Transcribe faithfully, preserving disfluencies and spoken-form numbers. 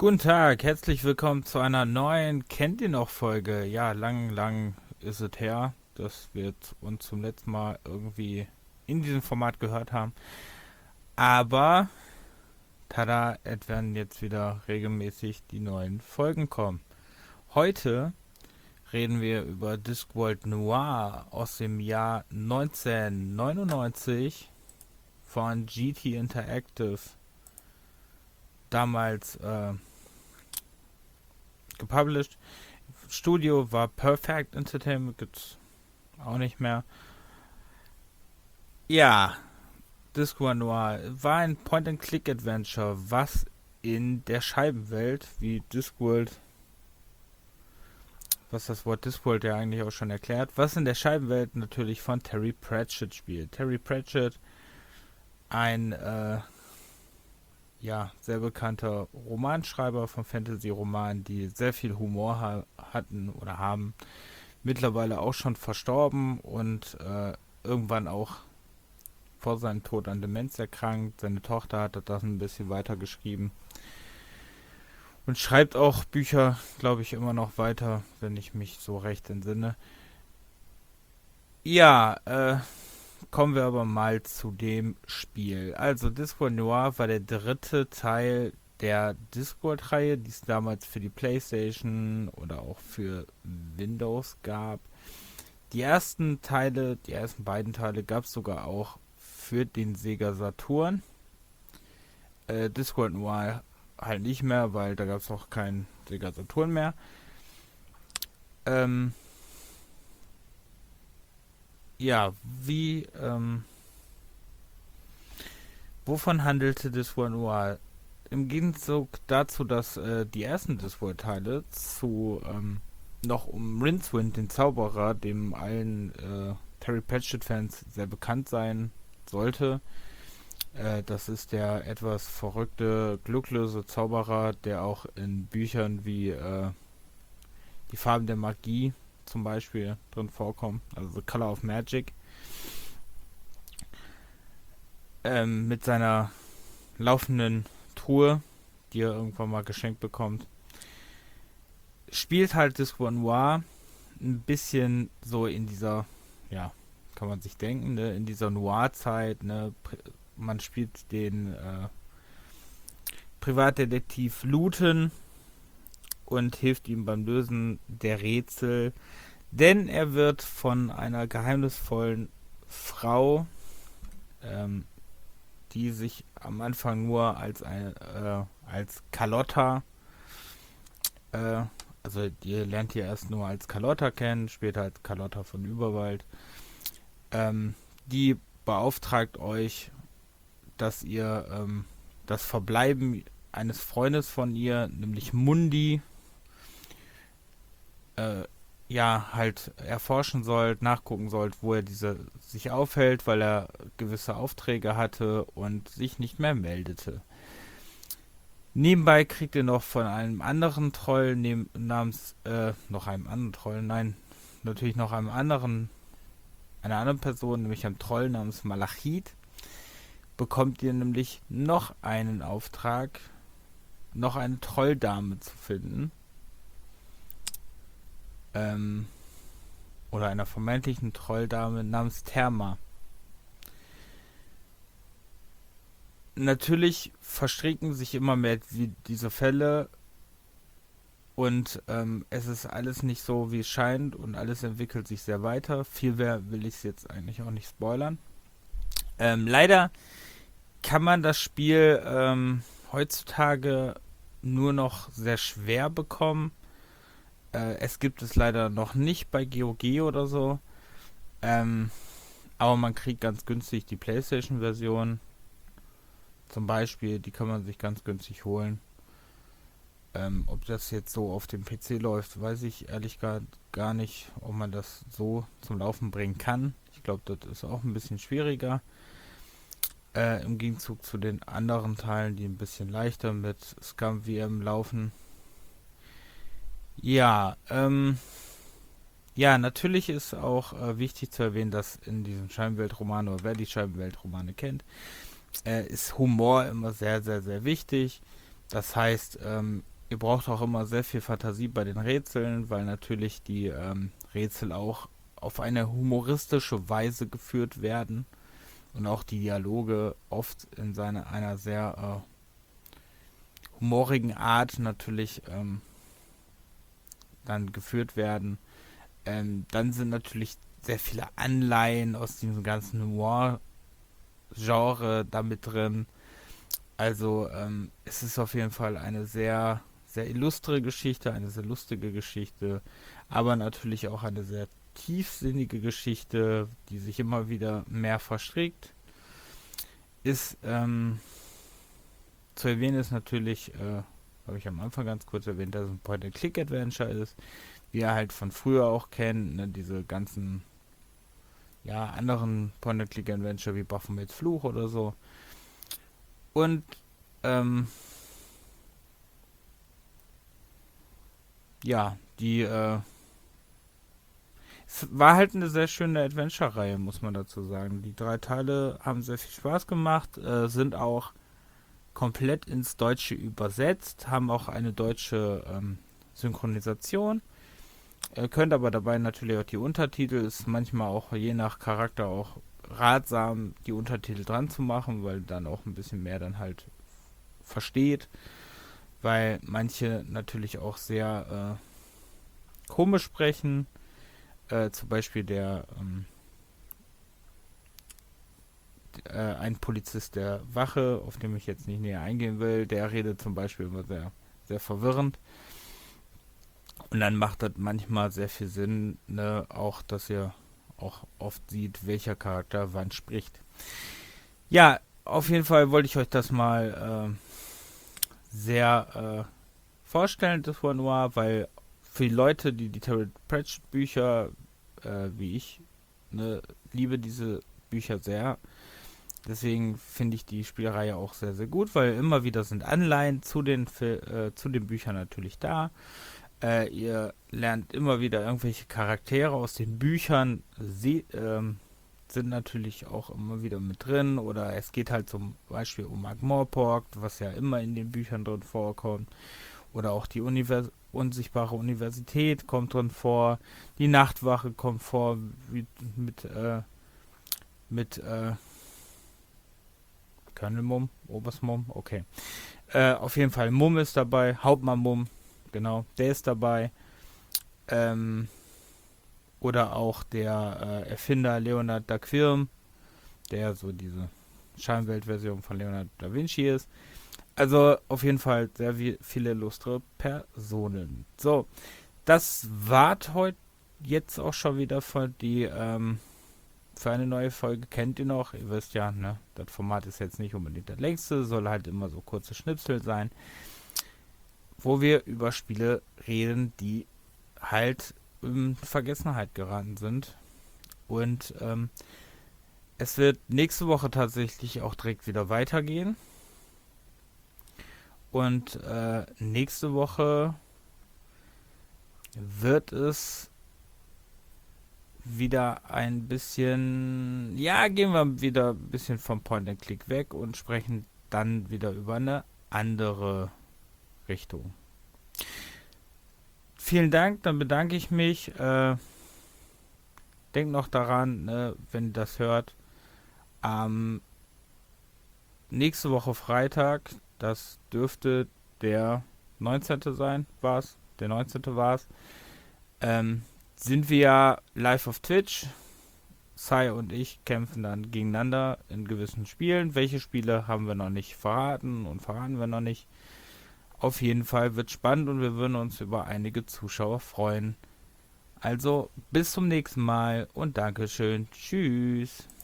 Guten Tag, herzlich willkommen zu einer neuen Kennt ihr noch Folge. Ja, lang, lang ist es her, dass wir z- uns zum letzten Mal irgendwie in diesem Format gehört haben. Aber, tada, es werden jetzt wieder regelmäßig die neuen Folgen kommen. Heute reden wir über Discworld Noir aus dem Jahr neunzehnhundertneunundneunzig von G T Interactive. Damals äh, gepublished. Studio war Perfect Entertainment, gibt's auch nicht mehr. Ja, Discworld Noir war ein Point-and-Click-Adventure, was in der Scheibenwelt, wie Discworld, was das Wort Discworld ja eigentlich auch schon erklärt, was in der Scheibenwelt natürlich von Terry Pratchett spielt. Terry Pratchett, ein äh, ja, sehr bekannter Romanschreiber von Fantasy-Romanen, die sehr viel Humor ha hatten oder haben. Mittlerweile auch schon verstorben und äh, irgendwann auch vor seinem Tod an Demenz erkrankt. Seine Tochter hat das ein bisschen weiter geschrieben und schreibt auch Bücher, glaube ich, immer noch weiter, wenn ich mich so recht entsinne. Ja, äh, kommen wir aber mal zu dem Spiel. Also Discworld Noir war der dritte Teil der Discworld-Reihe, die es damals für die PlayStation oder auch für Windows gab. Die ersten Teile, die ersten beiden Teile gab es sogar auch für den Sega Saturn. Äh, Discworld Noir halt nicht mehr, weil da gab es auch keinen Sega Saturn mehr. Ähm, ja, wie, ähm, wovon handelte Discworld Noir? Im Gegenzug dazu, dass äh, die ersten Discworld-Teile zu ähm, noch um Rincewind, den Zauberer, dem allen äh, Terry Pratchett-Fans sehr bekannt sein sollte. Äh, das ist der etwas verrückte, glücklose Zauberer, der auch in Büchern wie äh, Die Farben der Magie zum Beispiel drin vorkommt, also The Color of Magic, ähm, mit seiner laufenden Truhe, die er irgendwann mal geschenkt bekommt. Spielt halt Discworld Noir ein bisschen so in dieser, ja, kann man sich denken, ne, in dieser Noir-Zeit, ne, man spielt den äh, Privatdetektiv Luton und hilft ihm beim Lösen der Rätsel, denn er wird von einer geheimnisvollen Frau, ähm, die sich am Anfang nur als eine, äh, als Carlotta, äh, also ihr lernt ihr erst nur als Carlotta kennen, später als Carlotta von Überwald, ähm, die beauftragt euch, dass ihr ähm, das Verbleiben eines Freundes von ihr, nämlich Mundi, äh, ja, halt erforschen sollt, nachgucken sollt, wo er diese sich aufhält, weil er gewisse Aufträge hatte und sich nicht mehr meldete. Nebenbei kriegt ihr noch von einem anderen Troll nehm, namens, äh, noch einem anderen Troll, nein, natürlich noch einem anderen, einer anderen Person, nämlich einem Troll namens Malachit, bekommt ihr nämlich noch einen Auftrag, noch eine Trolldame zu finden. Ähm, oder einer vermeintlichen Trolldame namens Therma. Natürlich verstricken sich immer mehr wie diese Fälle und ähm, es ist alles nicht so, wie es scheint und alles entwickelt sich sehr weiter. Viel mehr will ich es jetzt eigentlich auch nicht spoilern. Ähm, leider kann man das Spiel ähm, heutzutage nur noch sehr schwer bekommen. Äh, es gibt es leider noch nicht bei G O G oder so. Ähm, aber man kriegt ganz günstig die PlayStation-Version. Zum Beispiel, die kann man sich ganz günstig holen. Ähm, ob das jetzt so auf dem P C läuft, weiß ich ehrlich gar, gar nicht, ob man das so zum Laufen bringen kann. Ich glaube, das ist auch ein bisschen schwieriger. Äh, Im Gegenzug zu den anderen Teilen, die ein bisschen leichter mit Scum V M laufen. Ja, ähm, ja, natürlich ist auch äh, wichtig zu erwähnen, dass in diesen Scheibenweltromanen, oder wer die Scheibenweltromane kennt, äh, ist Humor immer sehr, sehr, sehr wichtig. Das heißt, ähm, ihr braucht auch immer sehr viel Fantasie bei den Rätseln, weil natürlich die ähm, Rätsel auch auf eine humoristische Weise geführt werden und auch die Dialoge oft in seiner einer sehr äh, humorigen Art natürlich ähm, dann geführt werden. Ähm, dann sind natürlich sehr viele Anleihen aus diesem ganzen Noir-Genre damit drin. Also ähm, es ist auf jeden Fall eine sehr, sehr illustre Geschichte, eine sehr lustige Geschichte, aber natürlich auch eine sehr tiefsinnige Geschichte, die sich immer wieder mehr verstrickt. Ist ähm, zu erwähnen ist natürlich, äh, habe ich am Anfang ganz kurz erwähnt, dass es ein Point-and-Click-Adventure ist, wie er halt von früher auch kennt, ne, diese ganzen ja, anderen Point-and-Click-Adventure wie Baphomets Fluch oder so. Und ähm, ja, die äh, es war halt eine sehr schöne Adventure-Reihe, muss man dazu sagen. Die drei Teile haben sehr viel Spaß gemacht, äh, sind auch komplett ins Deutsche übersetzt, haben auch eine deutsche ähm, Synchronisation. Ihr könnt aber dabei natürlich auch die Untertitel, ist manchmal auch je nach Charakter auch ratsam, die Untertitel dran zu machen, weil dann auch ein bisschen mehr dann halt versteht, weil manche natürlich auch sehr äh, komisch sprechen. Äh, zum Beispiel der ähm, äh, ein Polizist der Wache, auf den ich jetzt nicht näher eingehen will, der redet zum Beispiel immer sehr, sehr verwirrend. Und dann macht das manchmal sehr viel Sinn, ne, auch, dass ihr auch oft sieht, welcher Charakter wann spricht. Ja, auf jeden Fall wollte ich euch das mal äh, sehr äh, vorstellen, das War Noir, weil für die Leute, die die Terry Pratchett Bücher, äh, wie ich, ne, liebe diese Bücher sehr. Deswegen finde ich die Spielreihe auch sehr, sehr gut, weil immer wieder sind Anleihen zu den, äh, zu den Büchern natürlich da. Äh, ihr lernt immer wieder irgendwelche Charaktere aus den Büchern, sie ähm, sind natürlich auch immer wieder mit drin. Oder es geht halt zum Beispiel um Mark Morpork, was ja immer in den Büchern drin vorkommt. Oder auch die Univers unsichtbare Universität kommt drin vor. Die Nachtwache kommt vor, wie, mit, äh, mit, äh, Colonel Mumm, Oberst Mumm, okay. Äh, auf jeden Fall Mumm ist dabei, Hauptmann Mumm, genau, der ist dabei. Ähm, oder auch der äh, Erfinder Leonard da Quirm, der so diese Scheinweltversion von Leonardo da Vinci ist. Also auf jeden Fall sehr wie, viele illustre Personen. So, das war's heute jetzt auch schon wieder für die ähm, für eine neue Folge. Kennt ihr noch? Ihr wisst ja, ne? Das Format ist jetzt nicht unbedingt das längste, soll halt immer so kurze Schnipsel sein, wo wir über Spiele reden, die halt in Vergessenheit geraten sind. Und ähm, es wird nächste Woche tatsächlich auch direkt wieder weitergehen. Und äh, nächste Woche wird es wieder ein bisschen, ja, gehen wir wieder ein bisschen vom Point-and-Click weg und sprechen dann wieder über eine andere Richtung. Vielen Dank, dann bedanke ich mich. Äh, denkt noch daran, ne, wenn ihr das hört, ähm, nächste Woche Freitag, das dürfte der neunzehnte sein, war es, der neunzehnte war es, ähm, sind wir ja live auf Twitch. Sai und ich kämpfen dann gegeneinander in gewissen Spielen. Welche Spiele haben wir noch nicht verraten und verraten wir noch nicht. Auf jeden Fall wird spannend und wir würden uns über einige Zuschauer freuen. Also bis zum nächsten Mal und Dankeschön. Tschüss.